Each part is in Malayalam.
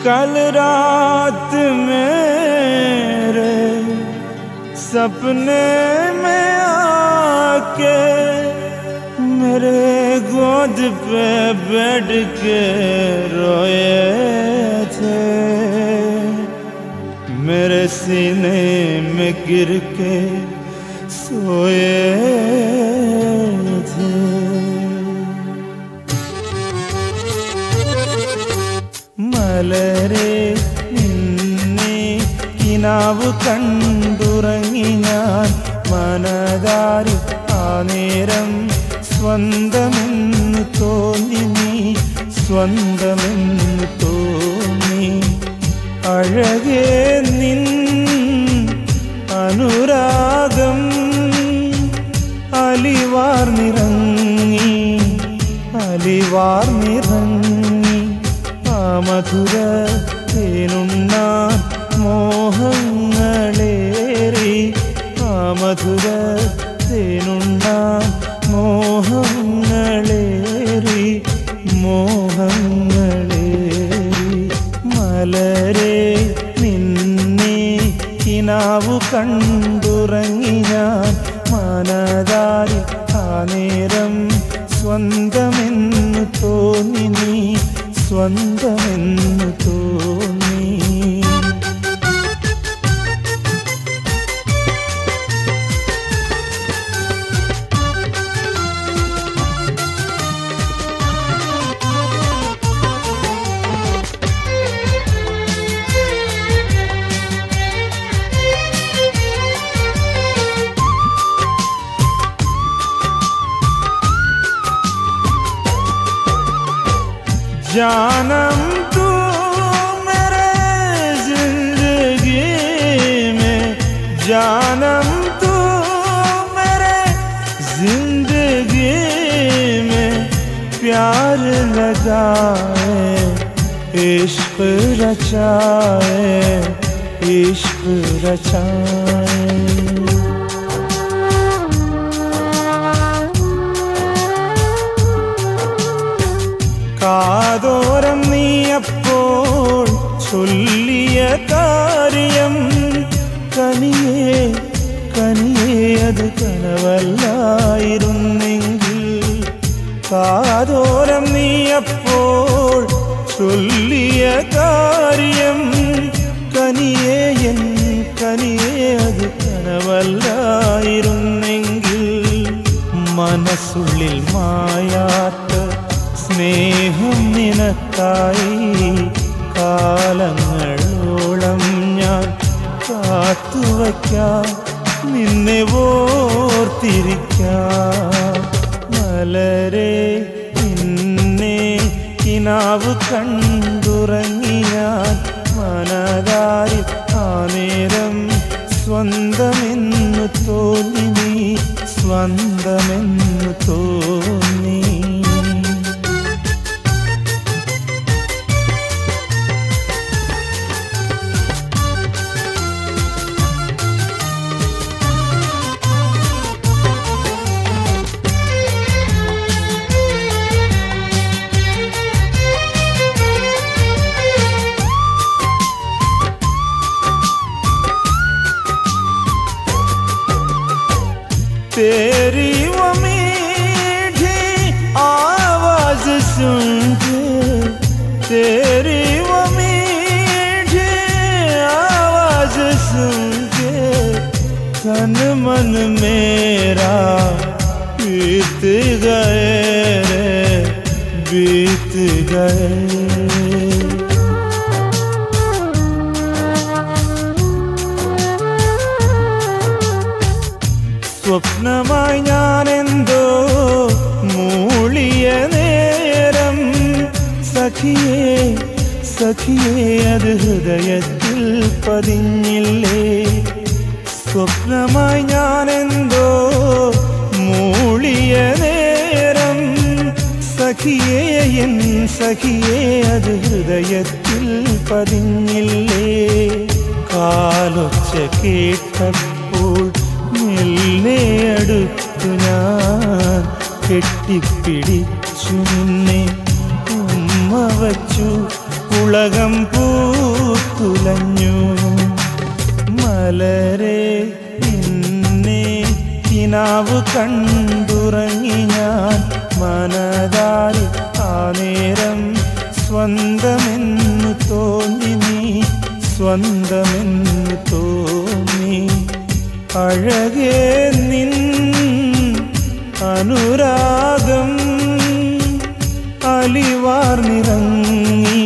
कल रात मेरे सपने में आके मेरे गोद पे बैठ के रोए थे, मेरे सीने में गिर के सोए थे। മലരെ നിന്നെ കിനാവ് കണ്ടുറങ്ങി ഞാൻ മനതാരി ആ നേരം സ്വന്തമെന്ന് തോന്നി നീ സ്വന്തമെന്ന് തോന്നി അഴകേ നിൻ അനുരാഗം അലിവാർന്നിറങ്ങി അലിവാർന്നിറങ്ങി മധുര തേനുണ്ണാൻ മോഹങ്ങളേറി മധുര തേനുണ്ണാൻ മോഹങ്ങളേറി മോഹങ്ങളേറി മലരെ നിന്നെ കിനാവു കണ്ടുറങ്ങി ഞാൻ മനതാരി ആ നേരം സ്വന്തമെന്ന് തോന്നി നീ സ്വന്തമെന്ന് തോന്നി. जानम तू मेरे जिंदगी में, जानम तू मेरे जिंदगी में प्यार लगाए इश्क रचाए इश्क रचाए. കാതോരം നീ അപ്പോൾ ചൊല്ലിയ കാര്യം കനിയേ കനിയേ അത് കനവല്ലായിരുന്നെങ്കിൽ. കാതോരം നീ അപ്പോൾ ചൊല്ലിയ കാര്യം കനിയേ എൻ കനിയേ അത് കനവല്ലായിരുന്നെങ്കിൽ. മനസ്സുള്ളിൽ മായാത്ത സ്നേഹം നിനക്കായി കാലങ്ങളോളം ഞാൻ കാത്തുവയ്ക്കാം, നിന്നെ ഓർത്തിരിക്കാം. മലരെ നിന്നെ കിനാവ് കണ്ടുറങ്ങി ഞാൻ മനതാരി ആ നേരം സ്വന്തമെന്ന് തോന്നി നീ സ്വന്തമെന്ന് തോന്നി. तेरी वो मीठी आवाज सुन के, तेरी वो मीठी आवाज सुन के तन मन मेरा बीत गए रे बीत गए. സ്വപ്നമായി ഞാനെന്തോ മൂളിയ നേരം സഖിയേ സഖിയേ അത് ഹൃദയത്തിൽ പതിഞ്ഞില്ലേ. സ്വപ്നമായി ഞാനെന്തോ മൂളിയ നേരം സഖിയേ എൻ സഖിയേ അത് ഹൃദയത്തിൽ പതിഞ്ഞില്ലേ. കാലൊച്ച കേട്ടപ്പോൾ മെല്ലെ അടുത്തു ഞാൻ കെട്ടിപ്പിടിച്ചു നിന്നെ ഉമ്മ വച്ചു ഉലകം പൂത്തുലഞ്ഞു. മലരെ നിന്നെ കിനാവ് കണ്ടുറങ്ങി ഞാൻ. മനതാരിൽ ആ നേരം സ്വന്തമെന്നു തോന്നി നീ, സ്വന്തമെന്നു തോന്നി. അഴകേ നിൻ അനുരാഗം അലിവാർന്നിറങ്ങി,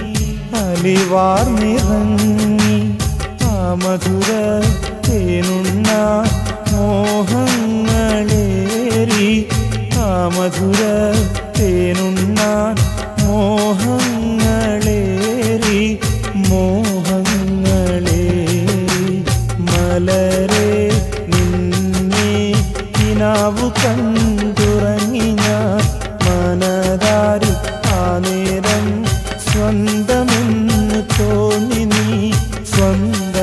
അലിവാർന്നിറങ്ങി. ആ മധുര തേനുണ്ണ മോഹങ്ങളേറി, ആ മധുര തേനുണ്ണ മോഹങ്ങളേറി, മോഹങ്ങളേറി. മലരെ നിന്നെ കിനാവു കണ്ടുറങ്ങി ഞാൻ. മനതാരിൽ ആ നേരം സ്വന്തമെന്ന് തോന്നി നീ, സ്വന്തം